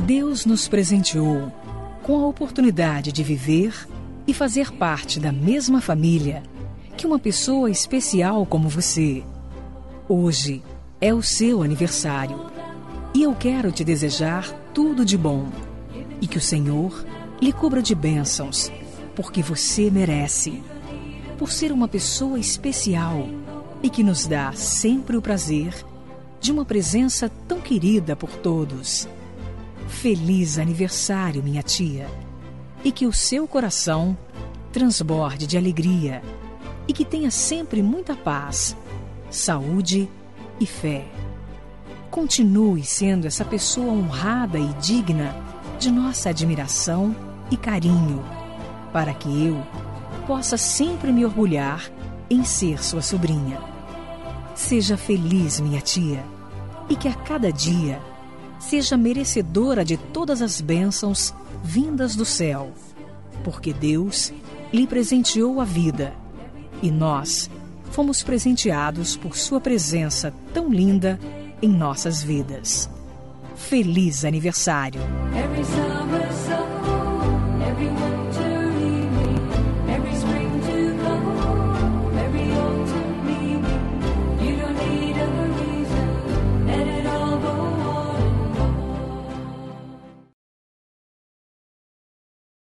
Deus nos presenteou com a oportunidade de viver e fazer parte da mesma família que uma pessoa especial como você. Hoje é o seu aniversário e eu quero te desejar tudo de bom e que o Senhor lhe cubra de bênçãos, porque você merece, por ser uma pessoa especial e que nos dá sempre o prazer de uma presença tão querida por todos. Feliz aniversário, minha tia, e que o seu coração transborde de alegria e que tenha sempre muita paz, saúde e fé. Continue sendo essa pessoa honrada e digna de nossa admiração e carinho, para que eu possa sempre me orgulhar em ser sua sobrinha. Seja feliz, minha tia, e que a cada dia seja merecedora de todas as bênçãos vindas do céu, porque Deus lhe presenteou a vida e nós fomos presenteados por sua presença tão linda em nossas vidas. Feliz aniversário! Every summer, everyone